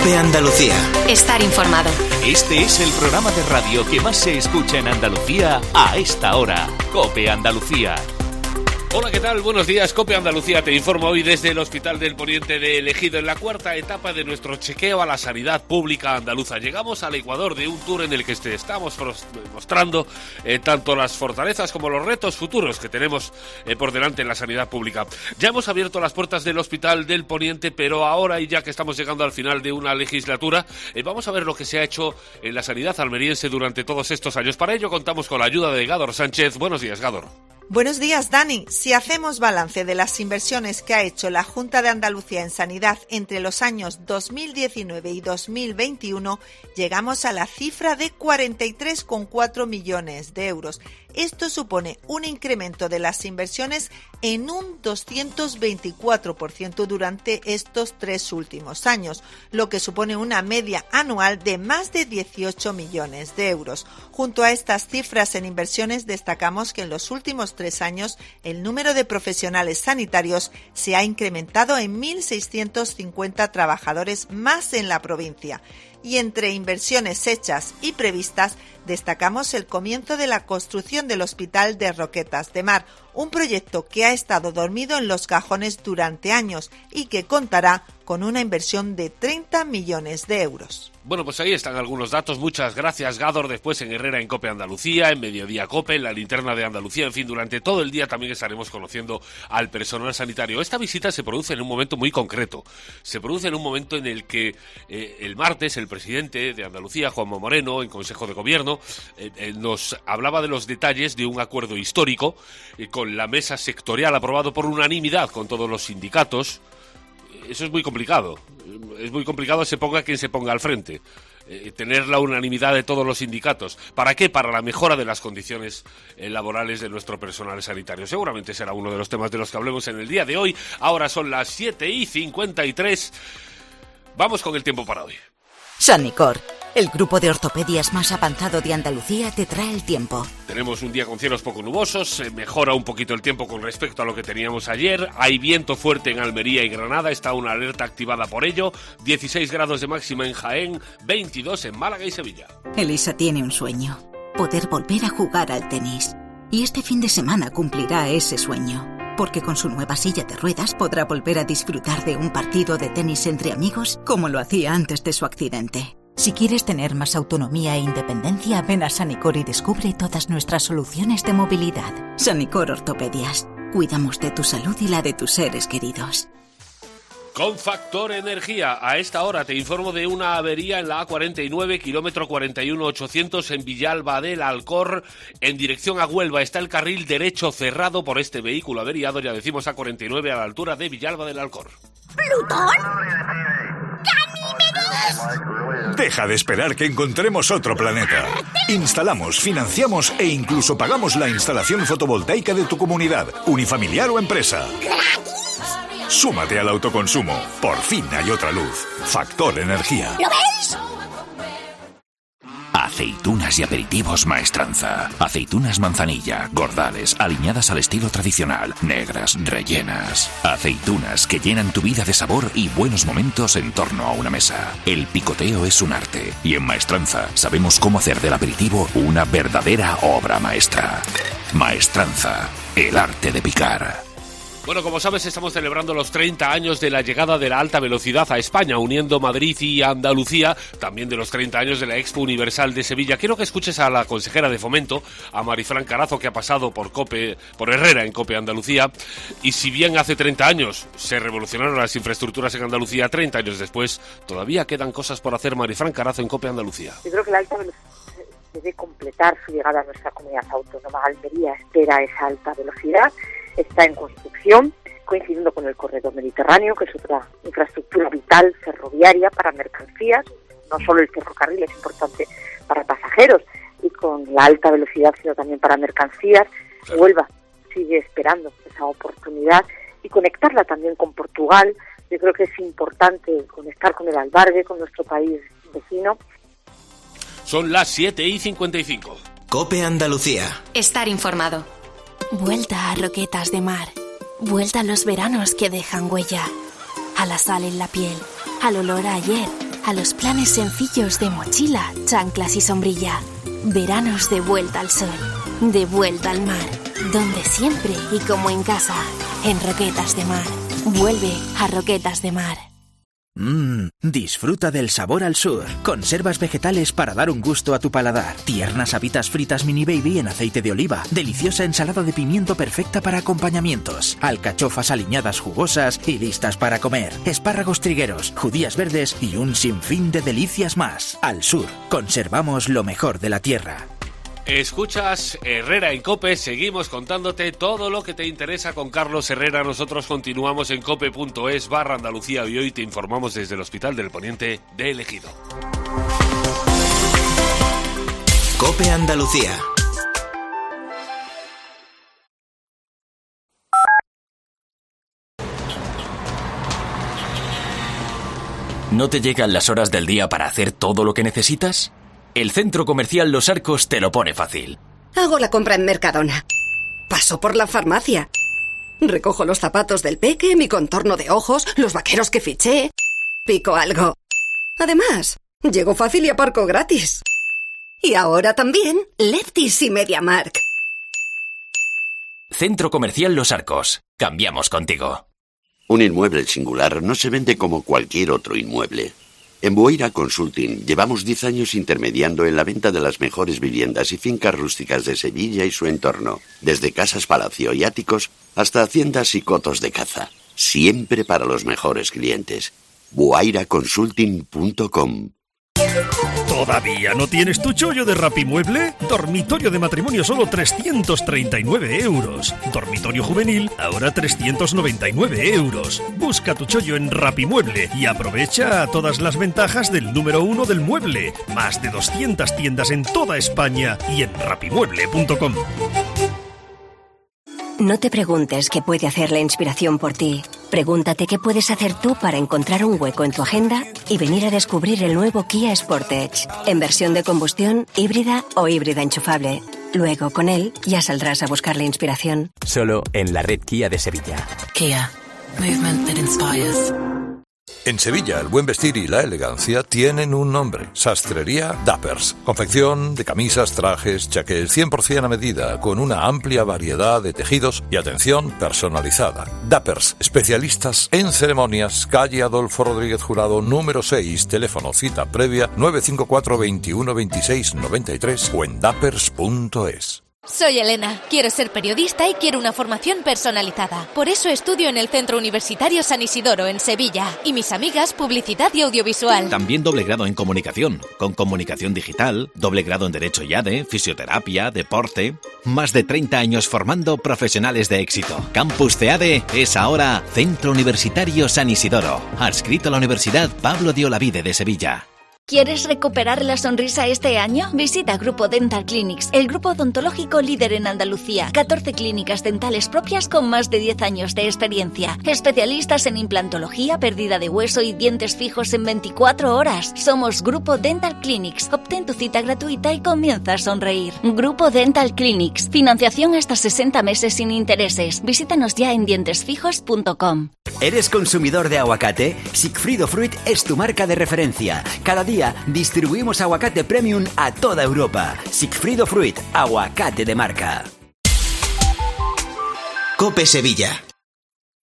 COPE Andalucía. Estar informado. Este es el programa de radio que más se escucha en Andalucía a esta hora. COPE Andalucía. Hola, ¿qué tal? Buenos días, COPE Andalucía. Te informo hoy desde el Hospital del Poniente de El Ejido, en la cuarta etapa de nuestro chequeo a la sanidad pública andaluza. Llegamos al Ecuador de un tour en el que te estamos mostrando tanto las fortalezas como los retos futuros que tenemos por delante en la sanidad pública. Ya hemos abierto las puertas del Hospital del Poniente, pero ahora, y ya que estamos llegando al final de una legislatura, vamos a ver lo que se ha hecho en la sanidad almeriense durante todos estos años. Para ello contamos con la ayuda de Gádor Sánchez. Buenos días, Gádor. Buenos días, Dani. Si hacemos balance de las inversiones que ha hecho la Junta de Andalucía en sanidad entre los años 2019 y 2021, llegamos a la cifra de 43,4 millones de euros. Esto supone un incremento de las inversiones en un 224% durante estos 3 últimos años, lo que supone una media anual de más de 18 millones de euros. Junto a estas cifras en inversiones, destacamos que en los últimos 3 años el número de profesionales sanitarios se ha incrementado en 1.650 trabajadores más en la provincia. Y entre inversiones hechas y previstas, destacamos el comienzo de la construcción del Hospital de Roquetas de Mar, un proyecto que ha estado dormido en los cajones durante años y que contará con una inversión de 30 millones de euros. Bueno, pues ahí están algunos datos. Muchas gracias, Gádor. Después en Herrera, en COPE Andalucía, en Mediodía COPE, en la linterna de Andalucía. En fin, durante todo el día también estaremos conociendo al personal sanitario. Esta visita se produce en un momento muy concreto. Se produce en un momento en el que el martes el presidente de Andalucía, Juanma Moreno, en Consejo de Gobierno, nos hablaba de los detalles de un acuerdo histórico con la mesa sectorial aprobado por unanimidad con todos los sindicatos. Eso es muy complicado. Es muy complicado, se ponga quien se ponga al frente. Tener la unanimidad de todos los sindicatos. ¿Para qué? Para la mejora de las condiciones laborales de nuestro personal sanitario. Seguramente será uno de los temas de los que hablemos en el día de hoy. Ahora son las 7:53. Vamos con el tiempo para hoy. Sanicor, el grupo de ortopedias más avanzado de Andalucía, te trae el tiempo. Tenemos un día con cielos poco nubosos, mejora un poquito el tiempo con respecto a lo que teníamos ayer, hay viento fuerte en Almería y Granada, está una alerta activada por ello, 16 grados de máxima en Jaén, 22 en Málaga y Sevilla. Elisa tiene un sueño, poder volver a jugar al tenis. Y este fin de semana cumplirá ese sueño, porque con su nueva silla de ruedas podrá volver a disfrutar de un partido de tenis entre amigos como lo hacía antes de su accidente. Si quieres tener más autonomía e independencia, ven a Sanicor y descubre todas nuestras soluciones de movilidad. Sanicor Ortopedias. Cuidamos de tu salud y la de tus seres queridos. Con Factor Energía, a esta hora te informo de una avería en la A49, kilómetro 41,800 en Villalba del Alcor, en dirección a Huelva. Está el carril derecho cerrado por este vehículo averiado, ya decimos A49, a la altura de Villalba del Alcor. ¿Plutón? Deja de esperar que encontremos otro planeta. Instalamos, financiamos e incluso pagamos la instalación fotovoltaica de tu comunidad, unifamiliar o empresa. Súmate al autoconsumo. Por fin hay otra luz. Factor Energía. ¿Lo ves? Aceitunas y aperitivos Maestranza. Aceitunas manzanilla, gordales, aliñadas al estilo tradicional, negras, rellenas. Aceitunas que llenan tu vida de sabor y buenos momentos en torno a una mesa. El picoteo es un arte y en Maestranza sabemos cómo hacer del aperitivo una verdadera obra maestra. Maestranza, el arte de picar. Bueno, como sabes, estamos celebrando los 30 años de la llegada de la alta velocidad a España, uniendo Madrid y Andalucía, también de los 30 años de la Expo Universal de Sevilla. Quiero que escuches a la consejera de Fomento, a Marifran Carazo, que ha pasado por Herrera en COPE Andalucía, y si bien hace 30 años se revolucionaron las infraestructuras en Andalucía, 30 años después todavía quedan cosas por hacer. Marifran Carazo en COPE Andalucía. Yo creo que la alta velocidad debe completar su llegada a nuestra comunidad autónoma. Almería espera esa alta velocidad. Está en construcción, coincidiendo con el corredor mediterráneo, que es otra infraestructura vital ferroviaria para mercancías. No solo el ferrocarril es importante para pasajeros y con la alta velocidad, sino también para mercancías. Huelva sigue esperando esa oportunidad y conectarla también con Portugal. Yo creo que es importante conectar con el Albargue, con nuestro país vecino. Son las 7:55. COPE Andalucía. Estar informado. Vuelta a Roquetas de Mar. Vuelta a los veranos que dejan huella. A la sal en la piel. Al olor a ayer. a los planes sencillos de mochila, chanclas y sombrilla. Veranos de vuelta al sol, de vuelta al mar, donde siempre y como en casa, en Roquetas de Mar. Vuelve a Roquetas de Mar. Disfruta del sabor al sur. Conservas vegetales para dar un gusto a tu paladar. Tiernas habitas fritas mini baby en aceite de oliva. Deliciosa ensalada de pimiento perfecta para acompañamientos. Alcachofas aliñadas jugosas y listas para comer. Espárragos trigueros, judías verdes y un sinfín de delicias más. Al sur, conservamos lo mejor de la tierra. Escuchas Herrera en COPE, seguimos contándote todo lo que te interesa con Carlos Herrera. Nosotros continuamos en cope.es/Andalucía y hoy te informamos desde el Hospital del Poniente de El Ejido. COPE Andalucía. ¿No te llegan las horas del día para hacer todo lo que necesitas? El Centro Comercial Los Arcos te lo pone fácil. Hago la compra en Mercadona. Paso por la farmacia. Recojo los zapatos del peque, mi contorno de ojos, los vaqueros que fiché. Pico algo. Además, llego fácil y aparco gratis. Y ahora también Lefties y MediaMarkt. Centro Comercial Los Arcos. Cambiamos contigo. Un inmueble singular no se vende como cualquier otro inmueble. En Bueira Consulting llevamos 10 años intermediando en la venta de las mejores viviendas y fincas rústicas de Sevilla y su entorno, desde casas palacio y áticos hasta haciendas y cotos de caza. Siempre para los mejores clientes. bueiraconsulting.com. ¿Todavía no tienes tu chollo de Rapimueble? Dormitorio de matrimonio solo 339 euros. Dormitorio juvenil ahora 399 euros. Busca tu chollo en Rapimueble y aprovecha todas las ventajas del número 1 del mueble. Más de 200 tiendas en toda España y en rapimueble.com. No te preguntes qué puede hacer la inspiración por ti. Pregúntate qué puedes hacer tú para encontrar un hueco en tu agenda y venir a descubrir el nuevo Kia Sportage, en versión de combustión, híbrida o híbrida enchufable. Luego, con él, ya saldrás a buscar la inspiración. Solo en la red Kia de Sevilla. Kia. Movement that inspires. En Sevilla, el buen vestir y la elegancia tienen un nombre: Sastrería Dappers. Confección de camisas, trajes, chaqués 100% a medida, con una amplia variedad de tejidos y atención personalizada. Dappers, especialistas en ceremonias, calle Adolfo Rodríguez Jurado, número 6, teléfono cita previa 954 21 26 93 o en dappers.es. Soy Elena, quiero ser periodista y quiero una formación personalizada. Por eso estudio en el Centro Universitario San Isidoro, en Sevilla. Y mis amigas, publicidad y audiovisual. También doble grado en comunicación, con comunicación digital, doble grado en Derecho y ADE, fisioterapia, deporte. Más de 30 años formando profesionales de éxito. Campus CEADE es ahora Centro Universitario San Isidoro. Adscrito a la Universidad Pablo de Olavide de Sevilla. ¿Quieres recuperar la sonrisa este año? Visita Grupo Dental Clinics, el grupo odontológico líder en Andalucía. 14 clínicas dentales propias con más de 10 años de experiencia. Especialistas en implantología, pérdida de hueso y dientes fijos en 24 horas. Somos Grupo Dental Clinics. Obtén tu cita gratuita y comienza a sonreír. Grupo Dental Clinics. Financiación hasta 60 meses sin intereses. Visítanos ya en dientesfijos.com. ¿Eres consumidor de aguacate? Sigfrido Fruit es tu marca de referencia. Cada día distribuimos aguacate premium a toda Europa. Sigfrido Fruit, aguacate de marca. COPE Sevilla.